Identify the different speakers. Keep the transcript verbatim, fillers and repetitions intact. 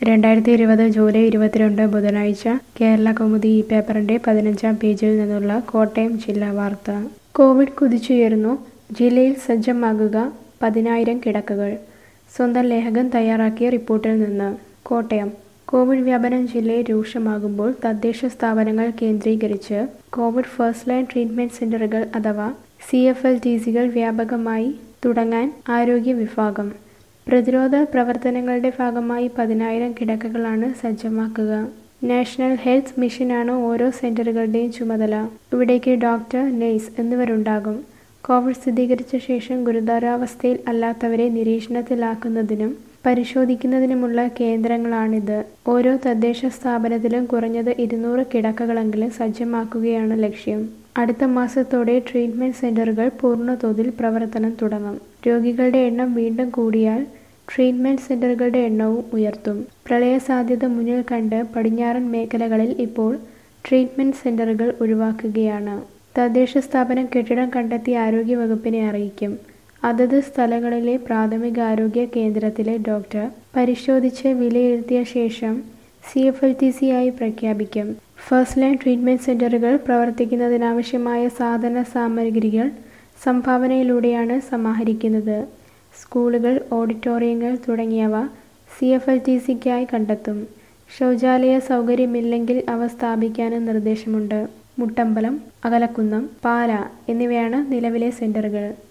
Speaker 1: രണ്ടായിരത്തി ഇരുപത് ജൂലൈ ഇരുപത്തിരണ്ട് ബുധനാഴ്ച കേരള കൗമുദി ഈ പേപ്പറിന്റെ പതിനഞ്ചാം പേജിൽ നിന്നുള്ള കോട്ടയം ജില്ലാ വാർത്ത. കോവിഡ് കുതിച്ചുയരുന്നു, ജില്ലയിൽ സജ്ജമാകുക പതിനായിരം കിടക്കകൾ. സ്വന്തം ലേഖകൻ തയ്യാറാക്കിയ റിപ്പോർട്ടിൽ നിന്ന്. കോട്ടയം. കോവിഡ് വ്യാപനം ജില്ലയിൽ രൂക്ഷമാകുമ്പോൾ തദ്ദേശ സ്ഥാപനങ്ങൾ കേന്ദ്രീകരിച്ച് കോവിഡ് ഫസ്റ്റ് ലൈൻ ട്രീറ്റ്മെന്റ് സെന്ററുകൾ അഥവാ സി എഫ് എൽ ടി സികൾ വ്യാപകമായി തുടങ്ങാൻ ആരോഗ്യ വിഭാഗം. പ്രതിരോധ പ്രവർത്തനങ്ങളുടെ ഭാഗമായി പതിനായിരം കിടക്കകളാണ് സജ്ജമാക്കുക. നാഷണൽ ഹെൽത്ത് മിഷനാണ് ഓരോ സെന്ററുകളുടെയും ചുമതല. ഇവിടേക്ക് ഡോക്ടർ, നഴ്സ് എന്നിവരുണ്ടാകും. കോവിഡ് സ്ഥിരീകരിച്ച ശേഷം ഗുരുതരാവസ്ഥയിൽ അല്ലാത്തവരെ നിരീക്ഷണത്തിലാക്കുന്നതിനും പരിശോധിക്കുന്നതിനുമുള്ള കേന്ദ്രങ്ങളാണിത്. ഓരോ തദ്ദേശ സ്ഥാപനത്തിലും കുറഞ്ഞത് ഇരുന്നൂറ് കിടക്കകളെങ്കിലും സജ്ജമാക്കുകയാണ് ലക്ഷ്യം. അടുത്ത മാസത്തോടെ ട്രീറ്റ്മെന്റ് സെന്ററുകൾ പൂർണ്ണതോതിൽ പ്രവർത്തനം തുടങ്ങും. രോഗികളുടെ എണ്ണം വീണ്ടും കൂടിയാൽ ട്രീറ്റ്മെന്റ് സെന്ററുകളുടെ എണ്ണവും ഉയർത്തും. പ്രളയ സാധ്യത മുന്നിൽ കണ്ട് പടിഞ്ഞാറൻ മേഖലകളിൽ ഇപ്പോൾ ട്രീറ്റ്മെന്റ് സെന്ററുകൾ ഒഴിവാക്കുകയാണ്. തദ്ദേശ സ്ഥാപനം കെട്ടിടം കണ്ടെത്തി ആരോഗ്യ വകുപ്പിനെ അറിയിക്കും. അതത് സ്ഥലങ്ങളിലെ പ്രാഥമികാരോഗ്യ കേന്ദ്രത്തിലെ ഡോക്ടർ പരിശോധിച്ച് വിലയിരുത്തിയ ശേഷം C F L T C ആയി പ്രഖ്യാപിക്കും. ഫസ്റ്റ് ലൈൻ ട്രീറ്റ്മെന്റ് സെന്ററുകൾ പ്രവർത്തിക്കുന്നതിനാവശ്യമായ സാധന സാമഗ്രികൾ സംഭാവനയിലൂടെയാണ് സമാഹരിക്കുന്നത്. സ്കൂളുകൾ, ഓഡിറ്റോറിയങ്ങൾ തുടങ്ങിയവ സി എഫ് എൽ ടി സിക്കായി കണ്ടെത്തും. ശൗചാലയ സൗകര്യമില്ലെങ്കിൽ അവ സ്ഥാപിക്കാനും നിർദ്ദേശമുണ്ട്. മുട്ടമ്പലം, അകലക്കുന്നം, പാല എന്നിവയാണ് നിലവിലെ സെന്ററുകൾ.